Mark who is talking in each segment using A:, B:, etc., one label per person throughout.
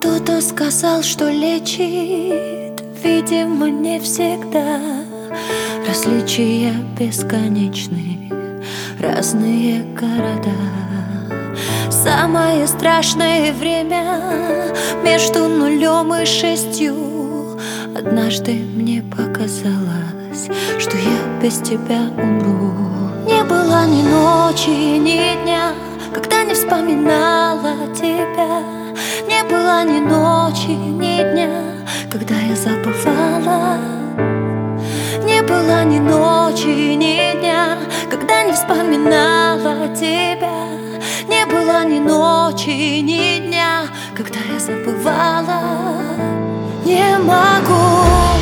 A: Кто-то сказал, что лечит, видимо, не всегда. Различия бесконечны, разные города. Самое страшное время между 0 и 6. Однажды мне показалось, что я без тебя умру. Не было ни ночи, ни дня, когда не вспоминала тебя. Не было ни ночи, ни дня, когда я забывала. Не было ни ночи, ни дня, когда не вспоминала тебя. Не было ни ночи, ни дня, когда я забывала. Не могу.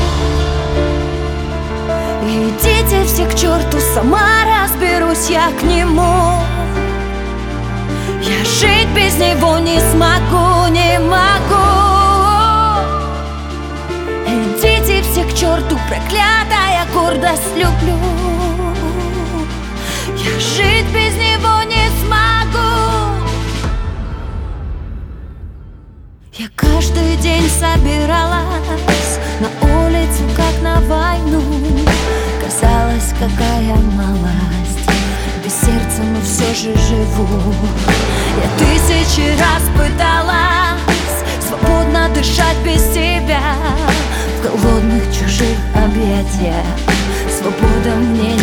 A: Идите все к черту, сама разберусь я к нему. Я жить без него не смогу, не могу. Идите все к черту, проклятая гордость люблю. Я жить без него не смогу. Я каждый день собиралась на улицу, как на войну. Казалось, какая малость, без сердца, но все же живу. Я 1000 раз пыталась свободно дышать без тебя в голодных чужих объятиях. Свобода мне